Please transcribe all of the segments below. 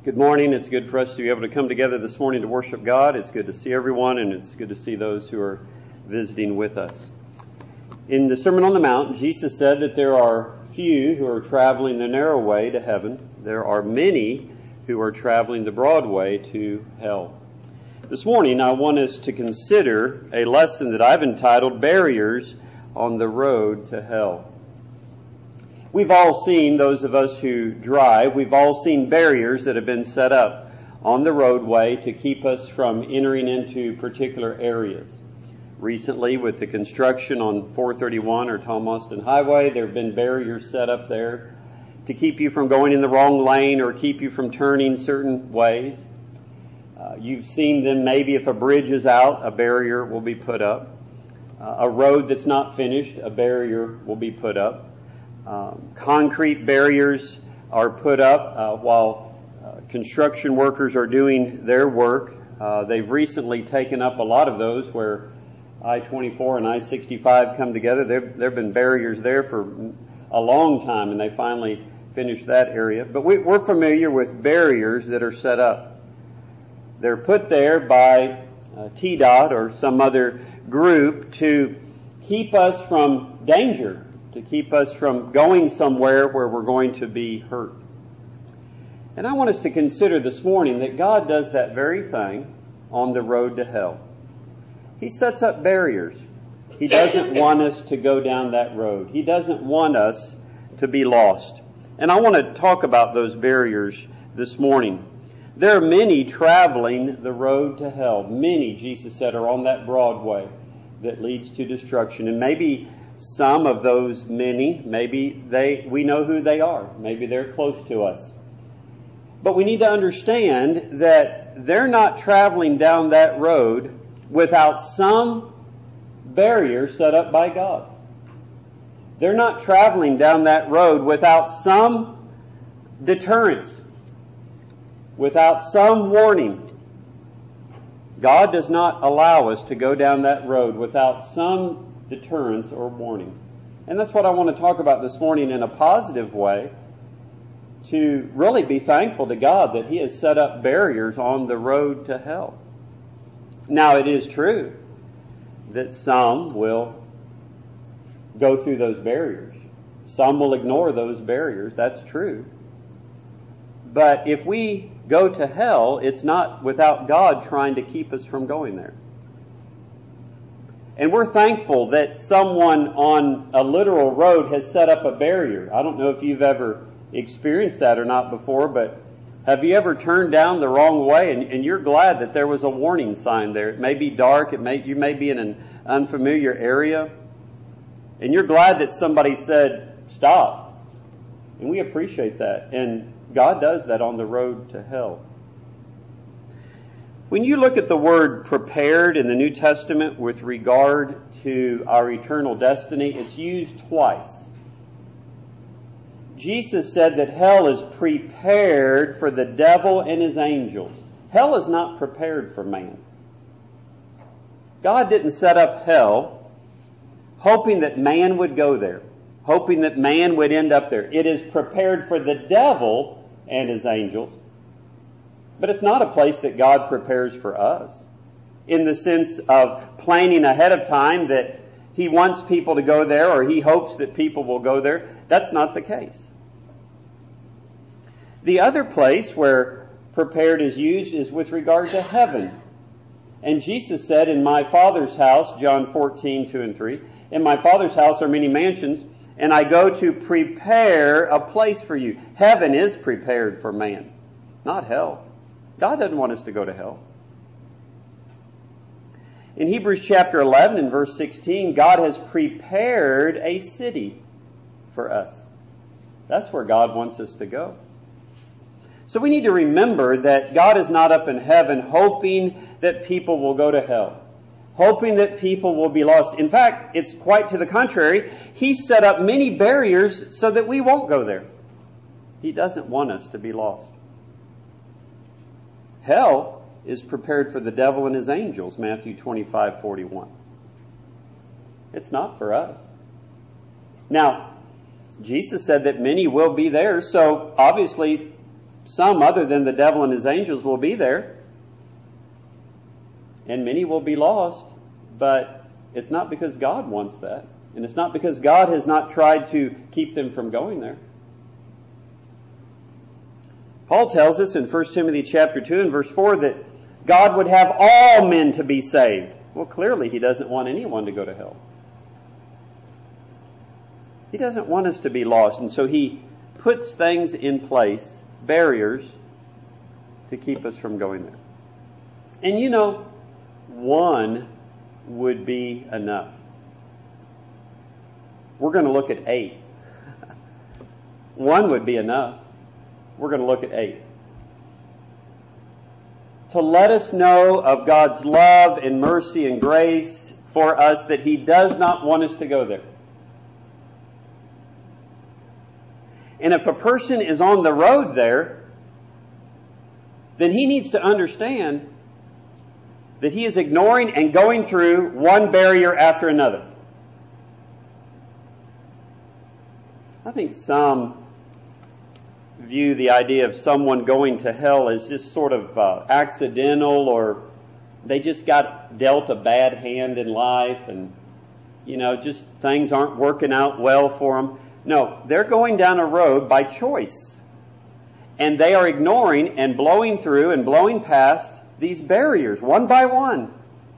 Good morning. It's good for us to be able to come together this morning to worship God. It's good to see everyone, and it's good to see those who are visiting with us. In the Sermon on the Mount, Jesus said that there are few who are traveling the narrow way to heaven. There are many who are traveling the broad way to hell. This morning, I want us to consider a lesson that I've entitled Barriers on the Road to Hell. We've all seen, those of us who drive, we've all seen barriers that have been set up on the roadway to keep us from entering into particular areas. Recently, with the construction on 431 or Tom Austin Highway, there have been barriers set up there to keep you from going in the wrong lane or keep you from turning certain ways. You've seen them, maybe if a bridge is out, a barrier will be put up. A road that's not finished, a barrier will be put up. Concrete barriers are put up while construction workers are doing their work. They've recently taken up a lot of those where I-24 and I-65 come together. There have been barriers there for a long time, and they finally finished that area. But we're familiar with barriers that are set up. They're put there by TDOT or some other group to keep us from danger, to keep us from going somewhere where we're going to be hurt. And I want us to consider this morning that God does that very thing on the road to hell. He sets up barriers. He doesn't want us to go down that road. He doesn't want us to be lost. And I want to talk about those barriers this morning. There are many traveling the road to hell. Many, Jesus said, are on that broad way that leads to destruction. And maybe some of those many, we know who they are. Maybe they're close to us. But we need to understand that they're not traveling down that road without some barrier set up by God. They're not traveling down that road without some deterrence, without some warning. God does not allow us to go down that road without some deterrence or warning. And that's what I want to talk about this morning in a positive way, to really be thankful to God that He has set up barriers on the road to hell. Now, it is true that some will go through those barriers. Some will ignore those barriers. That's true. But if we go to hell, it's not without God trying to keep us from going there. And we're thankful that someone on a literal road has set up a barrier. I don't know if you've ever experienced that or not before, but have you ever turned down the wrong way and you're glad that there was a warning sign there? It may be dark, you may be in an unfamiliar area, and you're glad that somebody said, stop. And we appreciate that. And God does that on the road to hell. When you look at the word prepared in the New Testament with regard to our eternal destiny, it's used twice. Jesus said that hell is prepared for the devil and his angels. Hell is not prepared for man. God didn't set up hell hoping that man would go there, hoping that man would end up there. It is prepared for the devil and his angels. But it's not a place that God prepares for us in the sense of planning ahead of time that He wants people to go there or He hopes that people will go there. That's not the case. The other place where prepared is used is with regard to heaven. And Jesus said, in my Father's house, John 14, 2 and 3, in my Father's house are many mansions, and I go to prepare a place for you. Heaven is prepared for man, not hell. God doesn't want us to go to hell. In Hebrews chapter 11 and verse 16, God has prepared a city for us. That's where God wants us to go. So we need to remember that God is not up in heaven hoping that people will go to hell, hoping that people will be lost. In fact, it's quite to the contrary. He set up many barriers so that we won't go there. He doesn't want us to be lost. Hell is prepared for the devil and his angels, Matthew 25:41. It's not for us. Now, Jesus said that many will be there, so obviously Some other than the devil and his angels will be there. And many will be lost. But it's not because God wants that. And it's not because God has not tried to keep them from going there. Paul tells us in 1 Timothy chapter 2 and verse 4 that God would have all men to be saved. Well, clearly He doesn't want anyone to go to hell. He doesn't want us to be lost. And so He puts things in place, barriers, to keep us from going there. And you know, one would be enough. We're going to look at 8. One would be enough. We're going to look at 8. To let us know of God's love and mercy and grace for us, that He does not want us to go there. And if a person is on the road there, then he needs to understand that he is ignoring and going through one barrier after another. I think some view the idea of someone going to hell as just sort of accidental, or they just got dealt a bad hand in life and, just things aren't working out well for them. No, they're going down a road by choice. And they are ignoring and blowing through and blowing past these barriers one by one.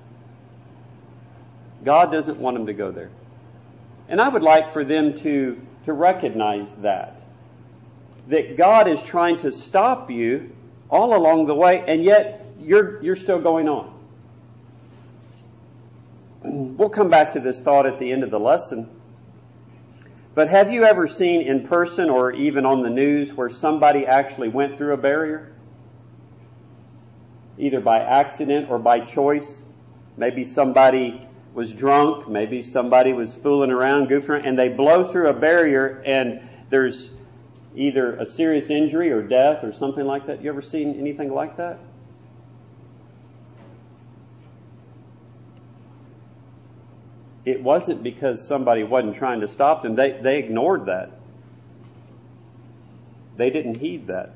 God doesn't want them to go there. And I would like for them to recognize that God is trying to stop you all along the way, and yet you're still going on. We'll come back to this thought at the end of the lesson. But have you ever seen in person or even on the news where somebody actually went through a barrier? Either by accident or by choice. Maybe somebody was drunk, maybe somebody was fooling around, goofing around, and they blow through a barrier and there's either a serious injury or death or something like that. You ever seen anything like that? It wasn't because somebody wasn't trying to stop them. They ignored that. They didn't heed that.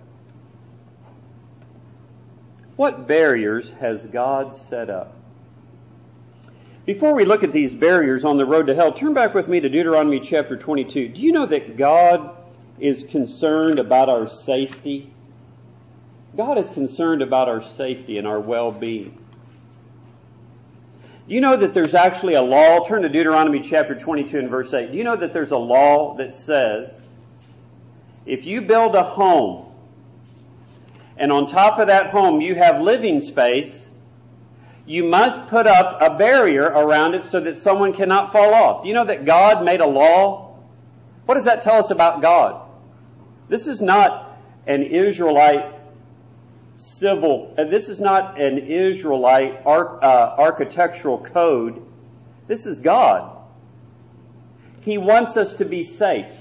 What barriers has God set up? Before we look at these barriers on the road to hell, turn back with me to Deuteronomy chapter 22. Do you know that God is concerned about our safety? God is concerned about our safety and our well-being. Do you know that there's actually a law? Turn to Deuteronomy chapter 22 and verse 8. Do you know that there's a law that says if you build a home and on top of that home you have living space, you must put up a barrier around it so that someone cannot fall off? Do you know that God made a law? What does that tell us about God? This is not an Israelite this is not an Israelite architectural code. This is God. He wants us to be safe.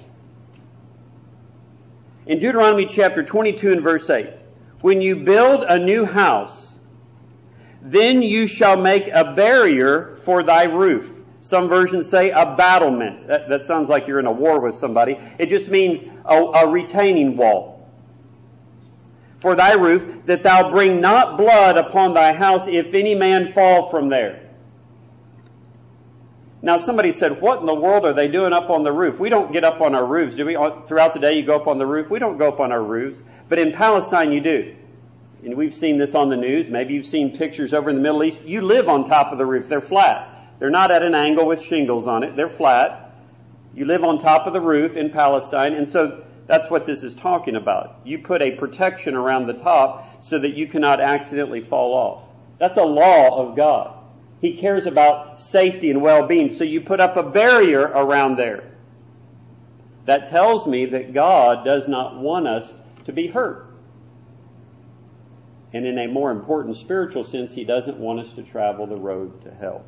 In Deuteronomy chapter 22 and verse 8, when you build a new house, then you shall make a barrier for thy roof. Some versions say a battlement. That sounds like you're in a war with somebody. It just means a retaining wall. For thy roof, that thou bring not blood upon thy house, if any man fall from there. Now somebody said, what in the world are they doing up on the roof? We don't get up on our roofs, do we? Throughout the day you go up on the roof. We don't go up on our roofs. But in Palestine you do. And we've seen this on the news. Maybe you've seen pictures over in the Middle East. You live on top of the roof. They're flat. They're not at an angle with shingles on it. They're flat. You live on top of the roof in Palestine. And so that's what this is talking about. You put a protection around the top so that you cannot accidentally fall off. That's a law of God. He cares about safety and well-being, so you put up a barrier around there. That tells me that God does not want us to be hurt. And in a more important spiritual sense, He doesn't want us to travel the road to hell.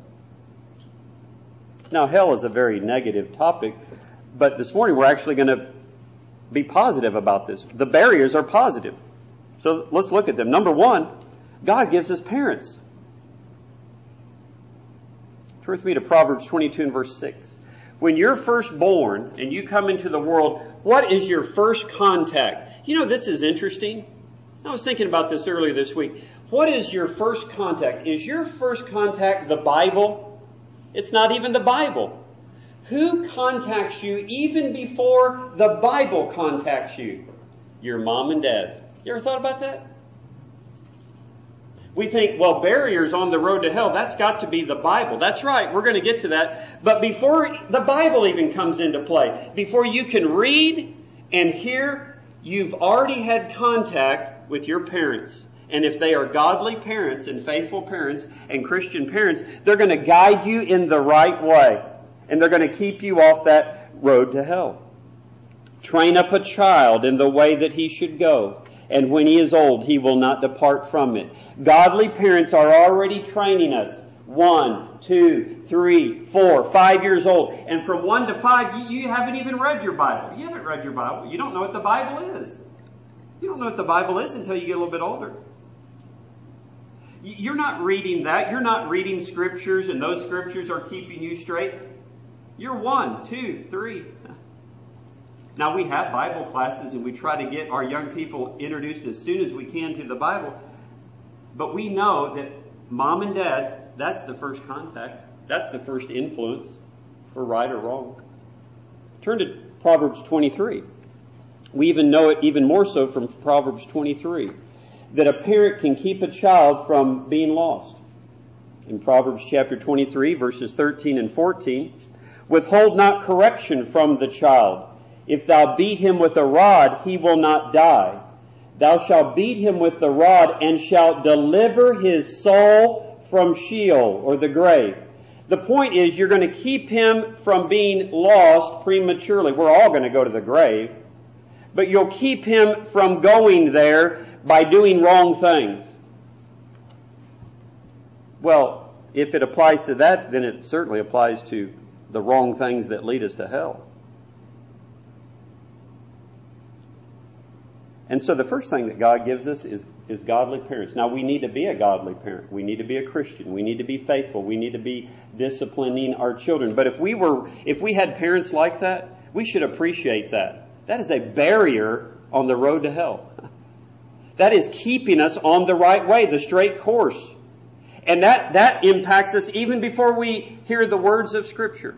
Now, hell is a very negative topic, but this morning we're actually going to be positive about this. The barriers are positive. So let's look at them. Number one, God gives us parents. Turn with me to Proverbs 22 and verse 6. When you're first born and you come into the world, what is your first contact? You know, this is interesting. I was thinking about this earlier this week. What is your first contact? Is your first contact the Bible? It's not even the Bible. Who contacts you even before the Bible contacts you? Your mom and dad. You ever thought about that? We think, well, barriers on the road to hell, that's got to be the Bible. That's right, we're going to get to that. But before the Bible even comes into play, before you can read and hear, you've already had contact with your parents. And if they are godly parents and faithful parents and Christian parents, they're going to guide you in the right way. And they're going to keep you off that road to hell. Train up a child in the way that he should go. And when he is old, he will not depart from it. Godly parents are already training us. 1, 2, 3, 4, 5 years old. And from 1 to 5, you haven't even read your Bible. You haven't read your Bible. You don't know what the Bible is. You don't know what the Bible is until you get a little bit older. You're not reading that. You're not reading scriptures, and those scriptures are keeping you straight. You're 1, 2, 3. Now, we have Bible classes, and we try to get our young people introduced as soon as we can to the Bible. But we know that mom and dad, that's the first contact. That's the first influence for right or wrong. Turn to Proverbs 23. We even know it even more so from Proverbs 23, that a parent can keep a child from being lost. In Proverbs chapter 23, verses 13 and 14, withhold not correction from the child. If thou beat him with a rod, he will not die. Thou shalt beat him with the rod and shalt deliver his soul from Sheol, or the grave. The point is, you're going to keep him from being lost prematurely. We're all going to go to the grave. But you'll keep him from going there by doing wrong things. Well, if it applies to that, then it certainly applies to the wrong things that lead us to hell. And so the first thing that God gives us is godly parents. Now, we need to be a godly parent. We need to be a Christian. We need to be faithful. We need to be disciplining our children. But if we had parents like that, we should appreciate that. That is a barrier on the road to hell. That is keeping us on the right way, the straight course. And that impacts us even before we hear the words of Scripture.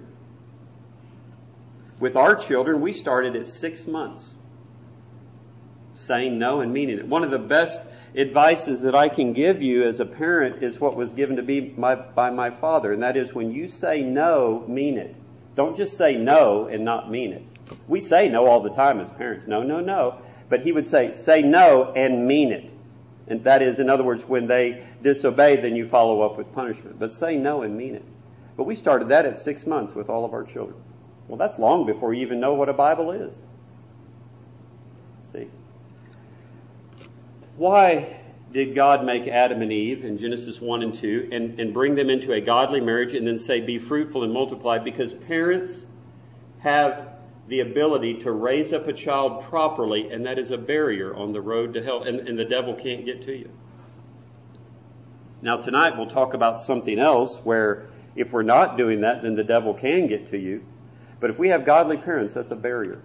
With our children, we started at 6 months. Saying no and meaning it. One of the best advices that I can give you as a parent is what was given to me by my father. And that is, when you say no, mean it. Don't just say no and not mean it. We say no all the time as parents. No, no, no. But he would say no and mean it. And that is, in other words, when they disobey, then you follow up with punishment. But say no and mean it. But we started that at 6 months with all of our children. Well, that's long before you even know what a Bible is. See? Why did God make Adam and Eve in Genesis 1 and 2 and bring them into a godly marriage and then say, be fruitful and multiply? Because parents have the ability to raise up a child properly, and that is a barrier on the road to hell, and the devil can't get to you. Now, tonight we'll talk about something else where if we're not doing that, then the devil can get to you. But if we have godly parents, that's a barrier.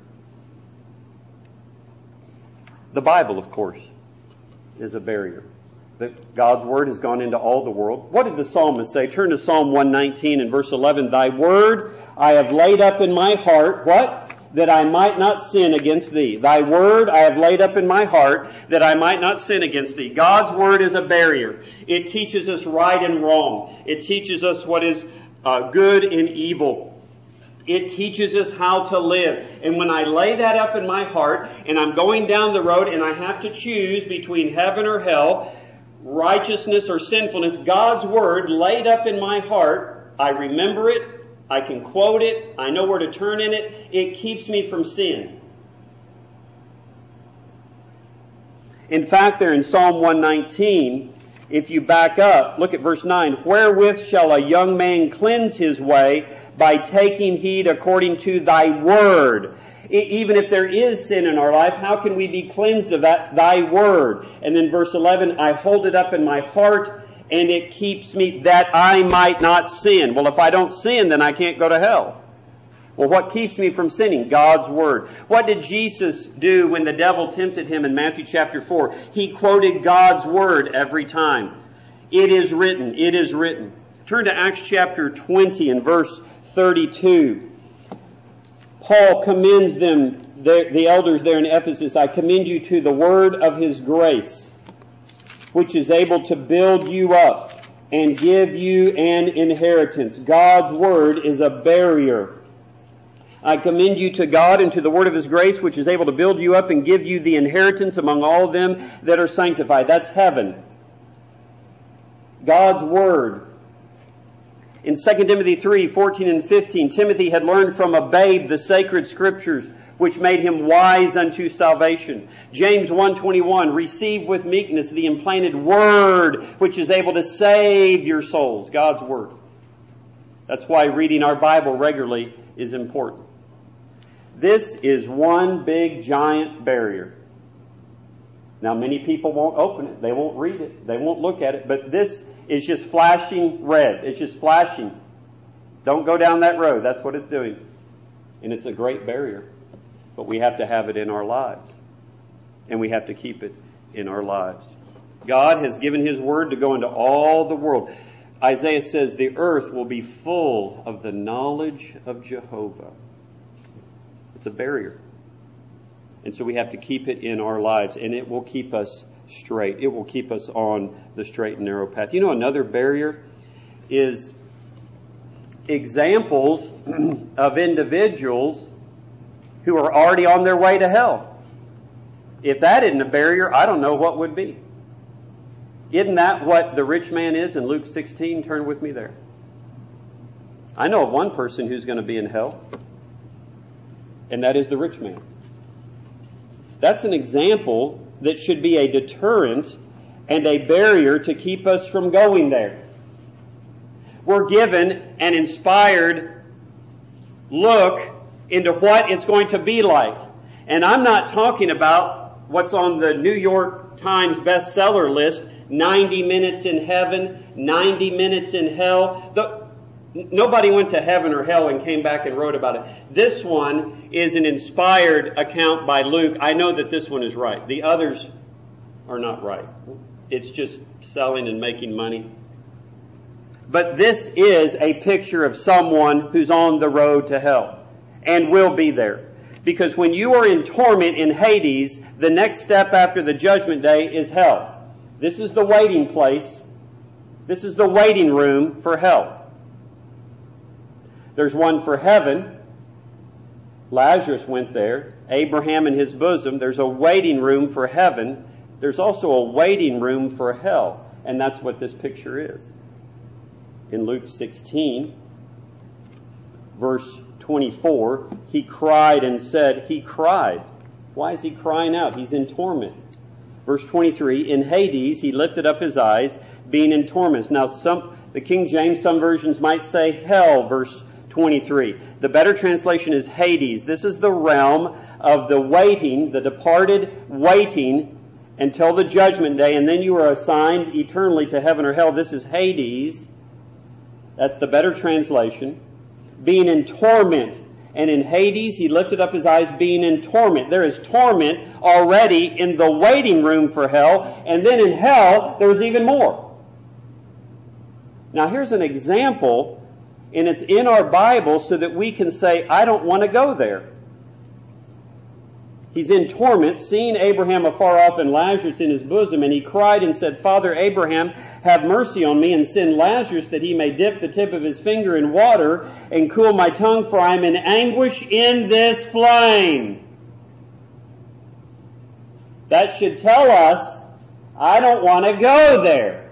The Bible, of course, is a barrier. That God's Word has gone into all the world. What did the psalmist say? Turn to Psalm 119 and verse 11. Thy Word I have laid up in my heart. What? That I might not sin against thee. Thy Word I have laid up in my heart, that I might not sin against thee. God's Word is a barrier. It teaches us right and wrong. It teaches us what is good and evil. It teaches us how to live. And when I lay that up in my heart, and I'm going down the road and I have to choose between heaven or hell, righteousness or sinfulness, God's Word laid up in my heart, I remember it, I can quote it, I know where to turn in it, it keeps me from sin. In fact, there in Psalm 119, if you back up, look at verse 9. Wherewith shall a young man cleanse his way? By taking heed according to thy word. Even if there is sin in our life, how can we be cleansed of that? Thy word. And then verse 11, I hold it up in my heart, and it keeps me that I might not sin. Well, if I don't sin, then I can't go to hell. Well, what keeps me from sinning? God's Word. What did Jesus do when the devil tempted him in Matthew chapter 4? He quoted God's Word every time. It is written. It is written. Turn to Acts chapter 20 and verse 32. Paul commends them, the elders there in Ephesus. I commend you to the word of His grace, which is able to build you up and give you an inheritance. God's Word is a barrier. I commend you to God and to the word of His grace, which is able to build you up and give you the inheritance among all of them that are sanctified. That's heaven. God's Word. In 2 Timothy 3, 14 and 15, Timothy had learned from a babe the sacred Scriptures, which made him wise unto salvation. James 1:21, receive with meekness the implanted Word, which is able to save your souls. God's Word. That's why reading our Bible regularly is important. This is one big giant barrier. Now, many people won't open it. They won't read it. They won't look at it. But this is just flashing red. It's just flashing. Don't go down that road. That's what it's doing. And it's a great barrier. But we have to have it in our lives. And we have to keep it in our lives. God has given His Word to go into all the world. Isaiah says the earth will be full of the knowledge of Jehovah. It's a barrier. And so we have to keep it in our lives, and it will keep us straight. It will keep us on the straight and narrow path. You know, another barrier is examples of individuals who are already on their way to hell. If that isn't a barrier, I don't know what would be. Isn't that what the rich man is in Luke 16? Turn with me there. I know of one person who's going to be in hell, and that is the rich man. That's an example that should be a deterrent and a barrier to keep us from going there. We're given an inspired look into what it's going to be like. And I'm not talking about what's on the New York Times bestseller list, 90 minutes in heaven, 90 minutes in hell. Nobody went to heaven or hell and came back and wrote about it. This one is an inspired account by Luke. I know that this one is right. The others are not right. It's just selling and making money. But this is a picture of someone who's on the road to hell and will be there. Because when you are in torment in Hades, the next step after the judgment day is hell. This is the waiting place. This is the waiting room for hell. There's one for heaven. Lazarus went there. Abraham in his bosom. There's a waiting room for heaven. There's also a waiting room for hell. And that's what this picture is. In Luke 16, verse 24, he cried and said, he cried. Why is he crying out? He's in torment. Verse 23, in Hades he lifted up his eyes, being in torments. Now the King James, some versions might say hell, verse 23. The better translation is Hades. This is the realm of the waiting, the departed waiting until the judgment day, and then you are assigned eternally to heaven or hell. This is Hades. That's the better translation. Being in torment. And in Hades, he lifted up his eyes, being in torment. There is torment already in the waiting room for hell, and then in hell, there's even more. Now here's an example, and it's in our Bible so that we can say, I don't want to go there. He's in torment, seeing Abraham afar off and Lazarus in his bosom, and he cried and said, Father Abraham, have mercy on me, and send Lazarus that he may dip the tip of his finger in water and cool my tongue, for I am in anguish in this flame. That should tell us, I don't want to go there.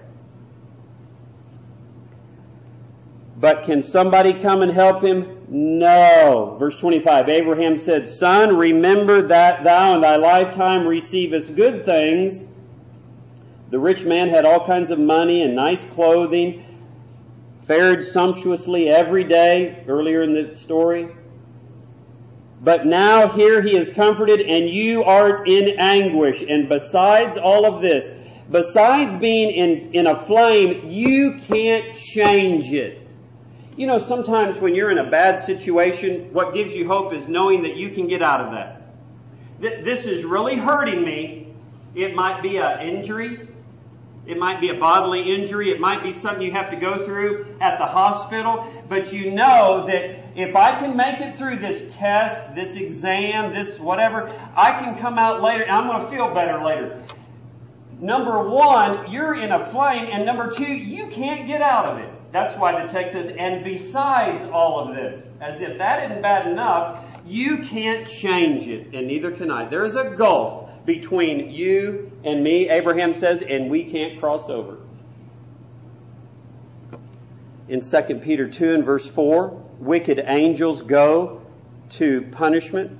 But can somebody come and help him? No. Verse 25, Abraham said, Son, remember that thou in thy lifetime receivest good things. The rich man had all kinds of money and nice clothing, fared sumptuously every day, earlier in the story. But now here he is comforted, and you are in anguish. And besides all of this, besides being in a flame, you can't change it. You know, sometimes when you're in a bad situation, what gives you hope is knowing that you can get out of that. This is really hurting me. It might be an injury. It might be a bodily injury. It might be something you have to go through at the hospital. But you know that if I can make it through this test, this exam, this whatever, I can come out later and I'm going to feel better later. Number one, you're in a flame. And number two, you can't get out of it. That's why the text says, and besides all of this, as if that isn't bad enough, you can't change it, and neither can I. There is a gulf between you and me, Abraham says, and we can't cross over. In 2 Peter 2 and verse 4, wicked angels go to punishment.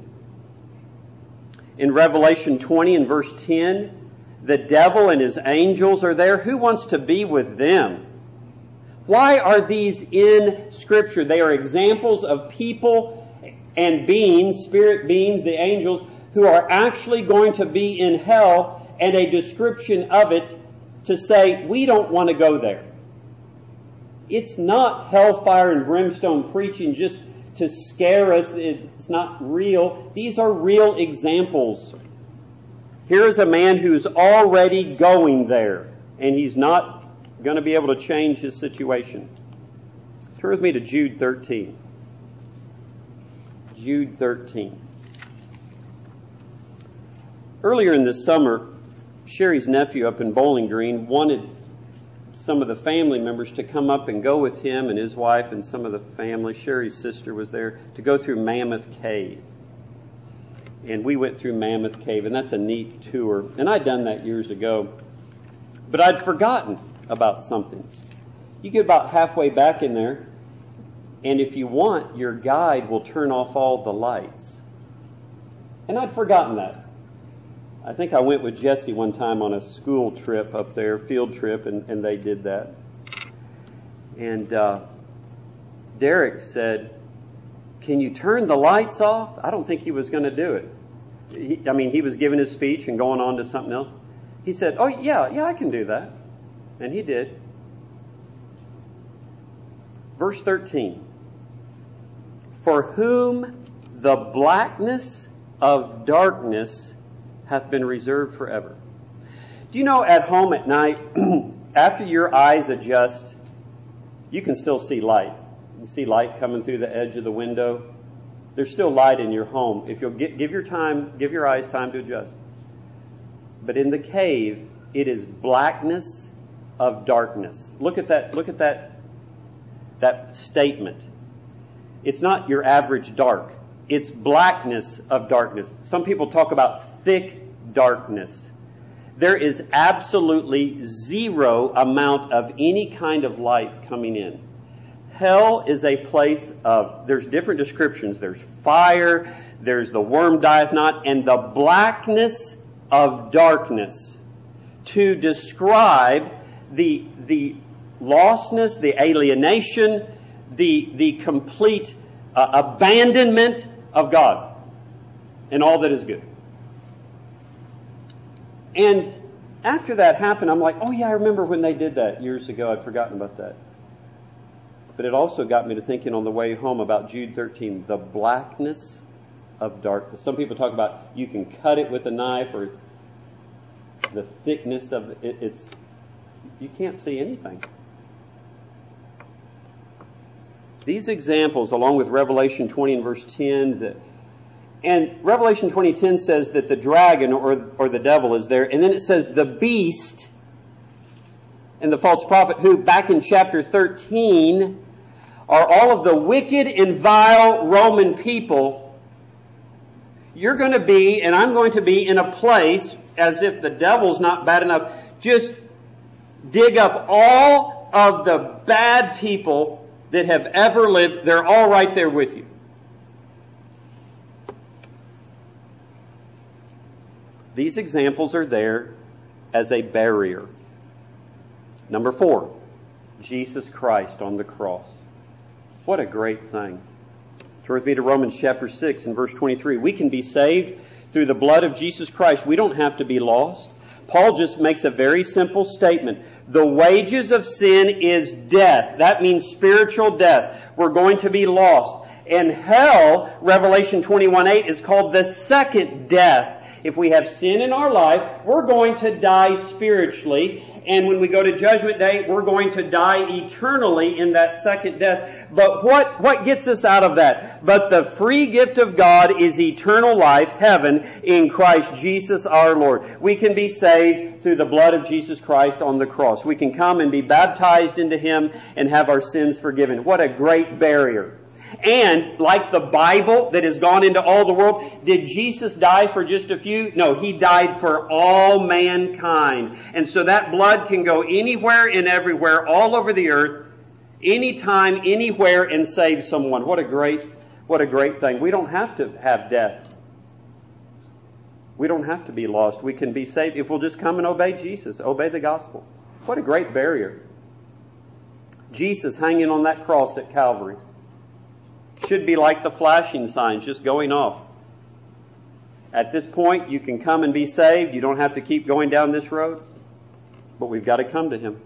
In Revelation 20 and verse 10, the devil and his angels are there. Who wants to be with them? Why are these in Scripture? They are examples of people and beings, spirit beings, the angels, who are actually going to be in hell, and a description of it to say, we don't want to go there. It's not hellfire and brimstone preaching just to scare us. It's not real. These are real examples. Here is a man who's already going there, and he's not going to be able to change his situation. Turn with me to Jude 13. Jude 13. Earlier in the summer, Sherry's nephew up in Bowling Green wanted some of the family members to come up and go with him and his wife and some of the family. Sherry's sister was there to go through Mammoth Cave. And we went through Mammoth Cave, and that's a neat tour. And I'd done that years ago. But I'd forgotten about something. You get about halfway back in there, and if you want, your guide will turn off all the lights. And I'd forgotten that. I think I went with Jesse one time on a school trip up there, field trip, and they did that. And Derek said, can you turn the lights off? I don't think he was going to do it. He was giving his speech and going on to something else. He said, oh, yeah, I can do that. And he did. Verse 13. For whom the blackness of darkness hath been reserved forever. Do you know at home at night, after your eyes adjust, you can still see light. You see light coming through the edge of the window. There's still light in your home if you'll give your eyes time to adjust. But in the cave, it is blackness of darkness. Look at that statement. It's not your average dark. It's blackness of darkness. Some people talk about thick darkness. There is absolutely zero amount of any kind of light coming in. Hell is a place of, there's different descriptions. There's fire, there's the worm dieth not, and the blackness of darkness to describe the lostness, the alienation, the complete abandonment of God and all that is good. And after that happened, I'm like, oh yeah, I remember when they did that years ago. I'd forgotten about that. But it also got me to thinking on the way home about Jude 13, the blackness of darkness. Some people talk about you can cut it with a knife, or the thickness of it. You can't see anything. These examples, along with Revelation 20 and verse 10, and Revelation 20:10 says that the dragon or the devil is there, and then it says the beast and the false prophet, who back in chapter 13 are all of the wicked and vile Roman people. You're going to be, and I'm going to be, in a place, as if the devil's not bad enough, just dig up all of the bad people that have ever lived. They're all right there with you. These examples are there as a barrier. Number 4, Jesus Christ on the cross. What a great thing. Turn with me to Romans chapter 6 and verse 23. We can be saved through the blood of Jesus Christ. We don't have to be lost. Paul just makes a very simple statement. The wages of sin is death. That means spiritual death. We're going to be lost. And hell, Revelation 21:8, is called the second death. If we have sin in our life, we're going to die spiritually. And when we go to Judgment Day, we're going to die eternally in that second death. But what gets us out of that? But the free gift of God is eternal life, heaven, in Christ Jesus our Lord. We can be saved through the blood of Jesus Christ on the cross. We can come and be baptized into Him and have our sins forgiven. What a great barrier. And, like the Bible that has gone into all the world, did Jesus die for just a few? No, He died for all mankind. And so that blood can go anywhere and everywhere, all over the earth, anytime, anywhere, and save someone. What a great thing. We don't have to have death. We don't have to be lost. We can be saved if we'll just come and obey Jesus, obey the gospel. What a great barrier. Jesus hanging on that cross at Calvary should be like the flashing signs just going off. At this point, you can come and be saved. You don't have to keep going down this road. But we've got to come to Him.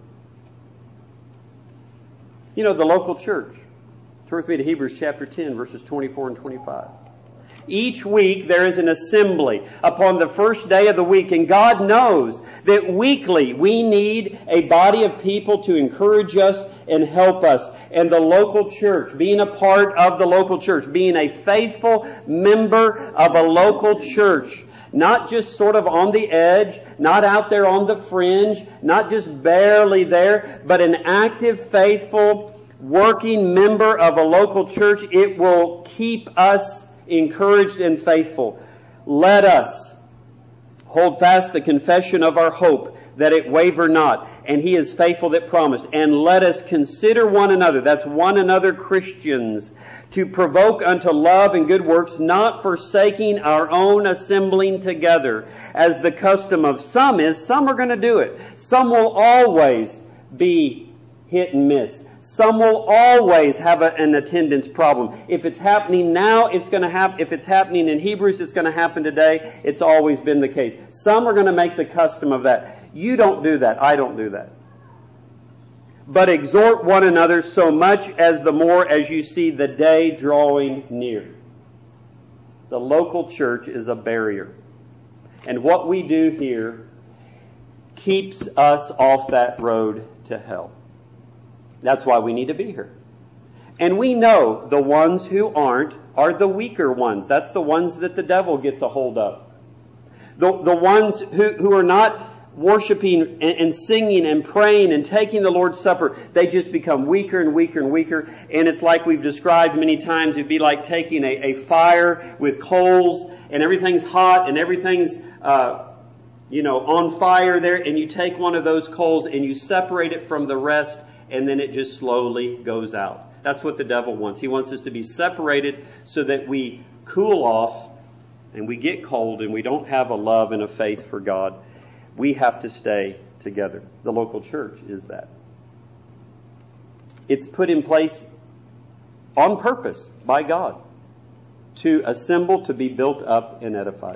You know, the local church. Turn with me to Hebrews chapter 10, verses 24 and 25. Each week there is an assembly upon the first day of the week, and God knows that weekly we need a body of people to encourage us and help us. And the local church, being a part of the local church, being a faithful member of a local church, not just sort of on the edge, not out there on the fringe, not just barely there, but an active, faithful, working member of a local church, it will keep us encouraged and faithful. Let us hold fast the confession of our hope, that it waver not, and He is faithful that promised. And let us consider one another, that's one another Christians, to provoke unto love and good works, not forsaking our own assembling together, as the custom of some is. Some are going to do it. Some will always be hit and miss. Some will always have an attendance problem. If it's happening now, it's going to happen. If it's happening in Hebrews, it's going to happen today. It's always been the case. Some are going to make the custom of that. You don't do that. I don't do that. But exhort one another so much as the more as you see the day drawing near. The local church is a barrier. And what we do here keeps us off that road to hell. That's why we need to be here. And we know the ones who aren't are the weaker ones. That's the ones that the devil gets a hold of. The ones who are not worshiping and singing and praying and taking the Lord's Supper, they just become weaker and weaker and weaker. And it's like we've described many times. It'd be like taking a fire with coals and everything's hot and everything's on fire there. And you take one of those coals and you separate it from the rest, and then it just slowly goes out. That's what the devil wants. He wants us to be separated so that we cool off and we get cold and we don't have a love and a faith for God. We have to stay together. The local church is that. It's put in place on purpose by God to assemble, to be built up and edified.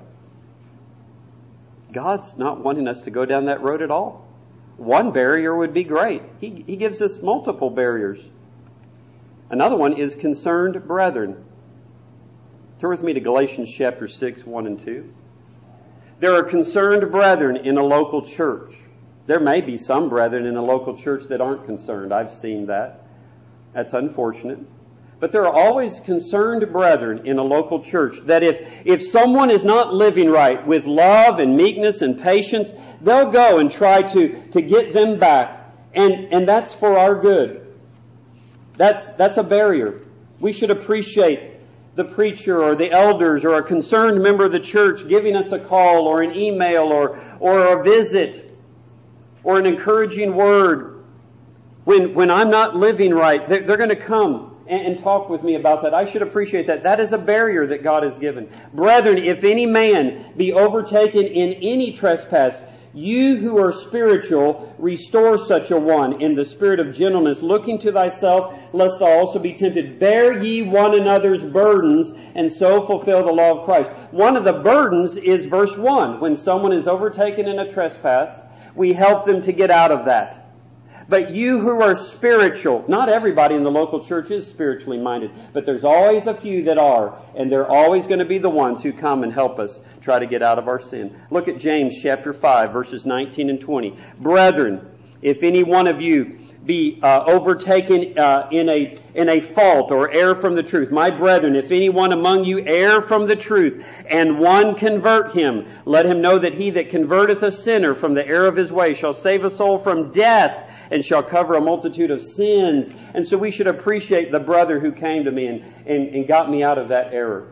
God's not wanting us to go down that road at all. One barrier would be great. He gives us multiple barriers. Another one is concerned brethren. Turn with me to Galatians chapter 6, 1 and 2. There are concerned brethren in a local church. There may be some brethren in a local church that aren't concerned. I've seen that. That's unfortunate. But there are always concerned brethren in a local church that if someone is not living right with love and meekness and patience, they'll go and try to get them back. And that's for our good. That's a barrier. We should appreciate the preacher or the elders or a concerned member of the church giving us a call or an email or a visit or an encouraging word. When I'm not living right, they're going to come and talk with me about that. I should appreciate that. That is a barrier that God has given. Brethren, if any man be overtaken in any trespass, You who are spiritual, restore such a one in the spirit of gentleness, looking to thyself, lest thou also be tempted. Bear ye one another's burdens, and so fulfill the law of Christ. One of the burdens is verse 1. When someone is overtaken in a trespass, we help them to get out of that. But you who are spiritual, not everybody in the local church is spiritually minded, but there's always a few that are, and they're always going to be the ones who come and help us try to get out of our sin. Look at James chapter 5, verses 19 and 20. Brethren, if any one of you be overtaken in a fault or err from the truth, my brethren, if any one among you err from the truth, and one convert him, let him know that he that converteth a sinner from the error of his way shall save a soul from death, and shall cover a multitude of sins. And so we should appreciate the brother who came to me and got me out of that error.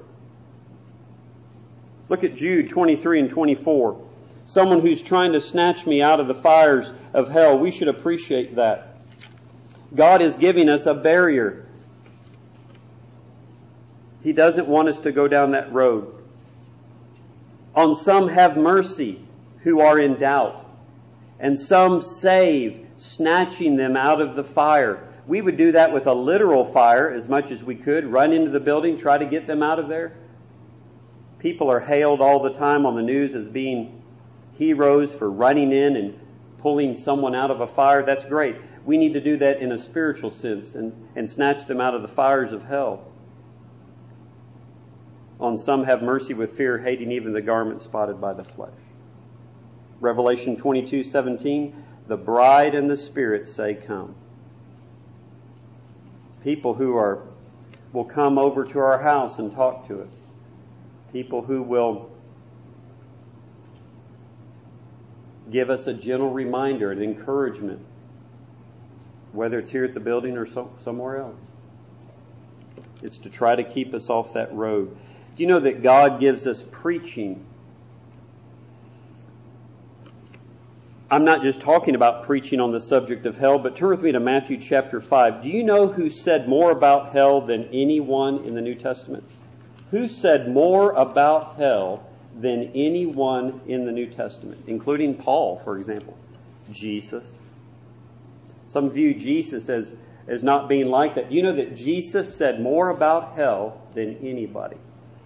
Look at Jude 23 and 24. Someone who's trying to snatch me out of the fires of hell. We should appreciate that. God is giving us a barrier. He doesn't want us to go down that road. On some have mercy who are in doubt, and some save, snatching them out of the fire. We would do that with a literal fire as much as we could. Run into the building, try to get them out of there. People are hailed all the time on the news as being heroes for running in and pulling someone out of a fire. That's great. We need to do that in a spiritual sense and snatch them out of the fires of hell. On some have mercy with fear, hating even the garment spotted by the flesh. Revelation 22:17. The bride and the Spirit say, come. People who will come over to our house and talk to us. People who will give us a gentle reminder and encouragement, whether it's here at the building or somewhere else. It's to try to keep us off that road. Do you know that God gives us preaching? I'm not just talking about preaching on the subject of hell, but turn with me to Matthew chapter 5. Do you know who said more about hell than anyone in the New Testament? Who said more about hell than anyone in the New Testament, including Paul, for example? Jesus. Some view Jesus as not being like that. Do you know that Jesus said more about hell than anybody?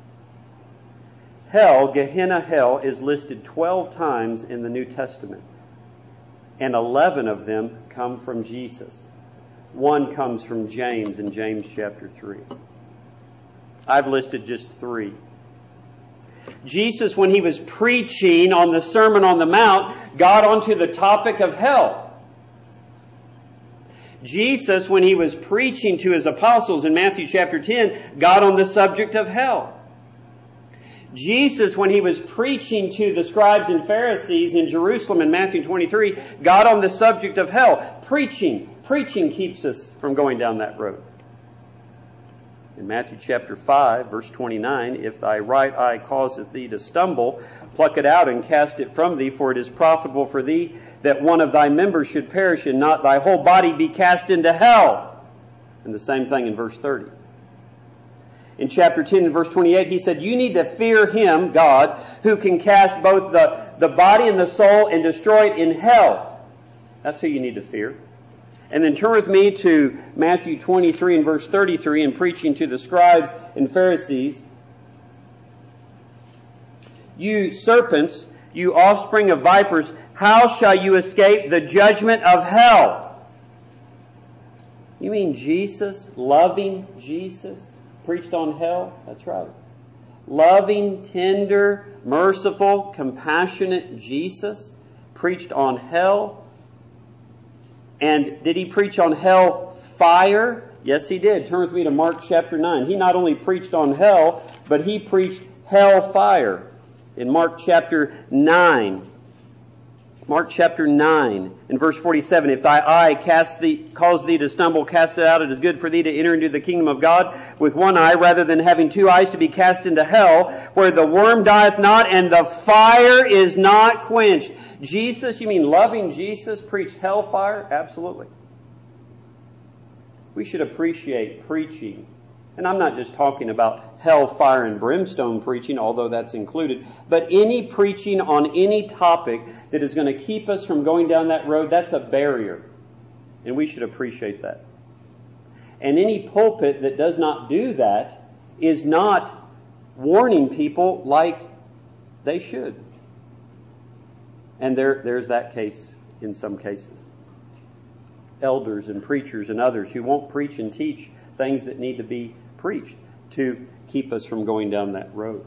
Hell, Gehenna hell, is listed 12 times in the New Testament. And 11 of them come from Jesus. One comes from James in James chapter 3. I've listed just 3. Jesus, when he was preaching on the Sermon on the Mount, got onto the topic of hell. Jesus, when he was preaching to his apostles in Matthew chapter 10, got on the subject of hell. Jesus, when he was preaching to the scribes and Pharisees in Jerusalem in Matthew 23, got on the subject of hell. Preaching keeps us from going down that road. In Matthew chapter 5, verse 29, if thy right eye causeth thee to stumble, pluck it out and cast it from thee, for it is profitable for thee that one of thy members should perish, and not thy whole body be cast into hell. And the same thing in verse 30. In chapter 10 and verse 28, he said, you need to fear him, God, who can cast both the body and the soul and destroy it in hell. That's who you need to fear. And then turn with me to Matthew 23 and verse 33 in preaching to the scribes and Pharisees. You serpents, you offspring of vipers, how shall you escape the judgment of hell? You mean Jesus, loving Jesus, preached on hell? That's right. Loving, tender, merciful, compassionate Jesus preached on hell. And did he preach on hell fire? Yes, he did. Turn with me to Mark chapter 9. He not only preached on hell, but he preached hell fire. In Mark chapter 9. Mark chapter 9 and verse 47, if thy eye cause thee to stumble, cast it out. It is good for thee to enter into the kingdom of God with one eye, rather than having 2 eyes to be cast into hell, where the worm dieth not and the fire is not quenched. Jesus, you mean loving Jesus, preached hellfire? Absolutely. We should appreciate preaching And I'm not just talking about hell, fire, and brimstone preaching, although that's included, but any preaching on any topic that is going to keep us from going down that road, that's a barrier. And we should appreciate that. And any pulpit that does not do that is not warning people like they should. And there's that case in some cases. Elders and preachers and others who won't preach and teach things that need to be preached to keep us from going down that road.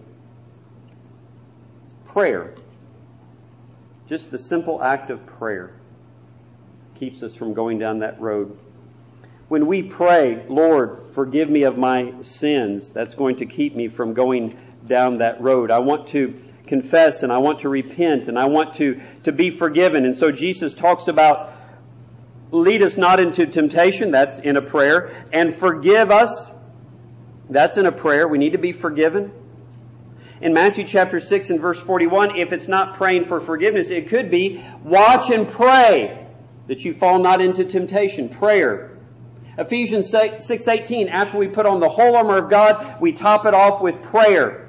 Prayer. Just the simple act of prayer keeps us from going down that road. When we pray, Lord, forgive me of my sins, that's going to keep me from going down that road. I want to confess and I want to repent and I want to be forgiven. And so Jesus talks about lead us not into temptation, that's in a prayer, and forgive us, that's in a prayer. We need to be forgiven. In Matthew chapter 6 and verse 41, if it's not praying for forgiveness, it could be watch and pray that you fall not into temptation. Prayer. Ephesians 6:18, after we put on the whole armor of God, we top it off with prayer.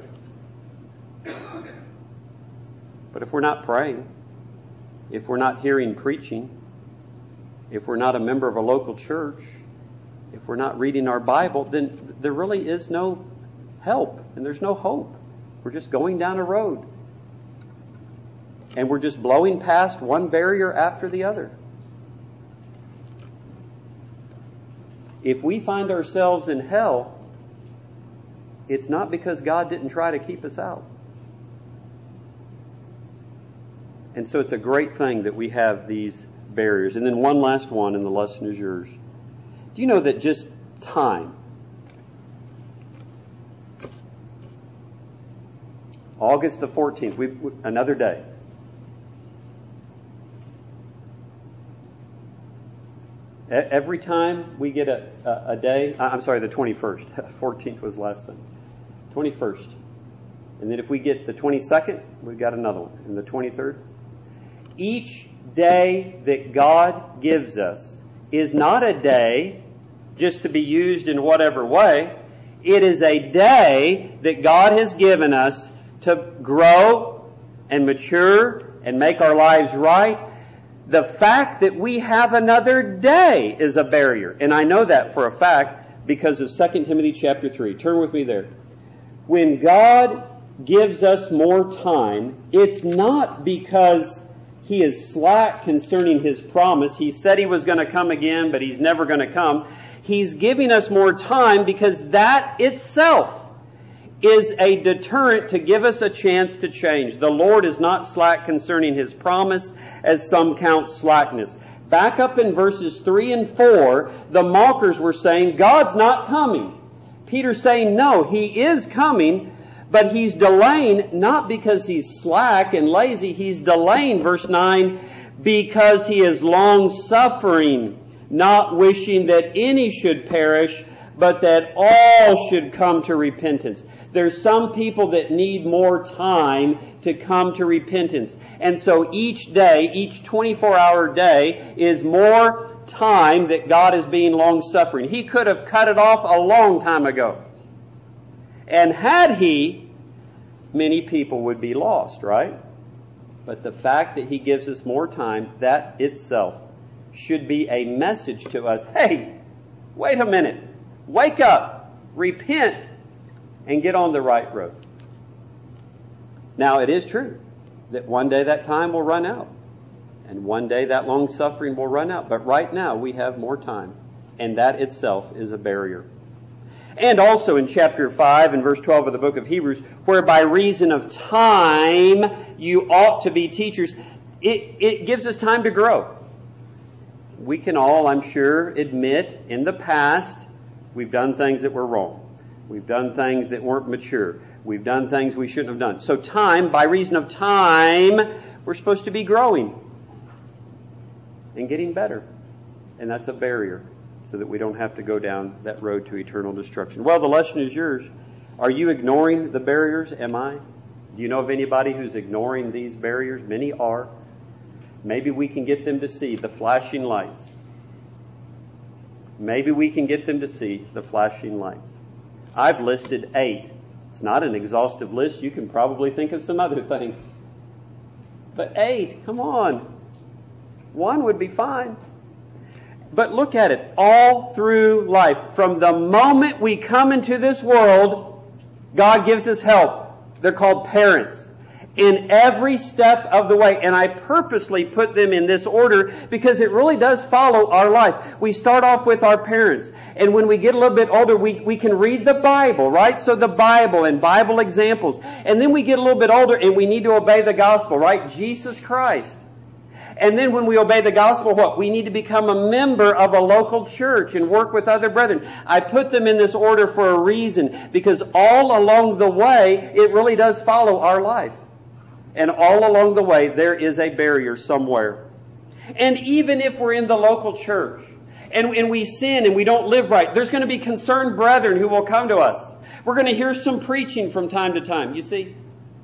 But if we're not praying, if we're not hearing preaching, if we're not a member of a local church, if we're not reading our Bible, then there really is no help and there's no hope. We're just going down a road. And we're just blowing past one barrier after the other. If we find ourselves in hell, it's not because God didn't try to keep us out. And so it's a great thing that we have these barriers. And then one last one, and the lesson is yours. Do you know that just time, August the 14th, another day. Every time we get a day, I'm sorry, the 21st. 14th was last Sunday. 21st. And then if we get the 22nd, we've got another one. And the 23rd. Each day that God gives us is not a day just to be used in whatever way. It is a day that God has given us to grow and mature and make our lives right. The fact that we have another day is a barrier. And I know that for a fact because of 2 Timothy chapter 3. Turn with me there. When God gives us more time, it's not because He is slack concerning His promise. He said He was going to come again, but He's never going to come. He's giving us more time because that itself is a deterrent to give us a chance to change. The Lord is not slack concerning His promise, as some count slackness. Back up in verses 3 and 4, the mockers were saying, God's not coming. Peter's saying, no, He is coming, but He's delaying, not because He's slack and lazy. He's delaying, verse 9, because He is long-suffering, not wishing that any should perish, but that all should come to repentance. There's some people that need more time to come to repentance. And so each day, each 24-hour day is more time that God is being long-suffering. He could have cut it off a long time ago. And had He, many people would be lost, right? But the fact that He gives us more time, that itself should be a message to us. Hey, wait a minute. Wake up, repent, and get on the right road. Now, it is true that one day that time will run out. And one day that long suffering will run out. But right now we have more time. And that itself is a barrier. And also in chapter 5 and verse 12 of the book of Hebrews, where by reason of time you ought to be teachers, it gives us time to grow. We can all, I'm sure, admit in the past we've done things that were wrong. We've done things that weren't mature. We've done things we shouldn't have done. So time, by reason of time, we're supposed to be growing and getting better. And that's a barrier so that we don't have to go down that road to eternal destruction. Well, the lesson is yours. Are you ignoring the barriers? Am I? Do you know of anybody who's ignoring these barriers? Many are. Maybe we can get them to see the flashing lights. Maybe we can get them to see the flashing lights. I've listed 8. It's not an exhaustive list. You can probably think of some other things. But 8, come on. 1 would be fine. But look at it. All through life, from the moment we come into this world, God gives us help. They're called parents. In every step of the way. And I purposely put them in this order because it really does follow our life. We start off with our parents. And when we get a little bit older, we can read the Bible, right? So the Bible and Bible examples. And then we get a little bit older and we need to obey the gospel, right? Jesus Christ. And then when we obey the gospel, what? We need to become a member of a local church and work with other brethren. I put them in this order for a reason because all along the way, it really does follow our life. And all along the way, there is a barrier somewhere. And even if we're in the local church and we sin and we don't live right, there's going to be concerned brethren who will come to us. We're going to hear some preaching from time to time. You see,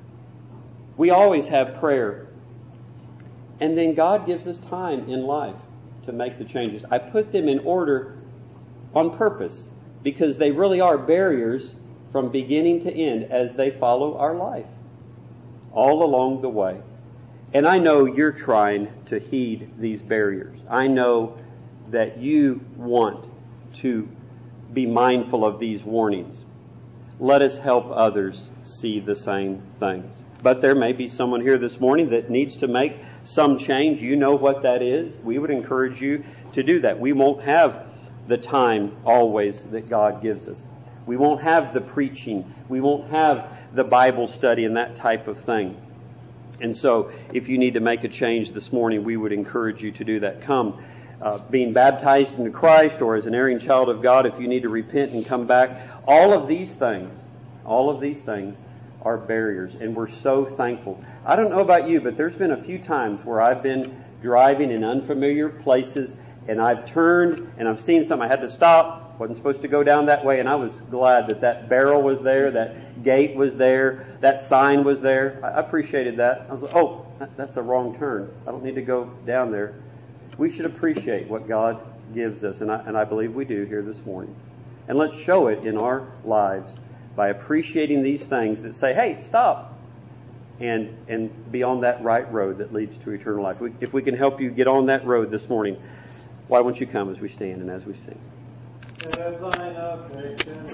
we always have prayer. And then God gives us time in life to make the changes. I put them in order on purpose because they really are barriers from beginning to end as they follow our life. All along the way. And I know you're trying to heed these barriers. I know that you want to be mindful of these warnings. Let us help others see the same things. But there may be someone here this morning that needs to make some change. You know what that is. We would encourage you to do that. We won't have the time always that God gives us. We won't have the preaching. We won't have the Bible study and that type of thing. And so if you need to make a change this morning, we would encourage you to do that. Come, being baptized into Christ or as an erring child of God, if you need to repent and come back. All of these things are barriers, and we're so thankful. I don't know about you, but there's been a few times where I've been driving in unfamiliar places and I've turned and I've seen something. I had to stop. Wasn't supposed to go down that way, and I was glad that that barrel was there, that gate was there, that sign was there. I appreciated that. I was like, oh, that's a wrong turn. I don't need to go down there. We should appreciate what God gives us, and I believe we do here this morning. And let's show it in our lives by appreciating these things that say, hey, stop, and be on that right road that leads to eternal life. If we can help you get on that road this morning, why won't you come as we stand and as we sing?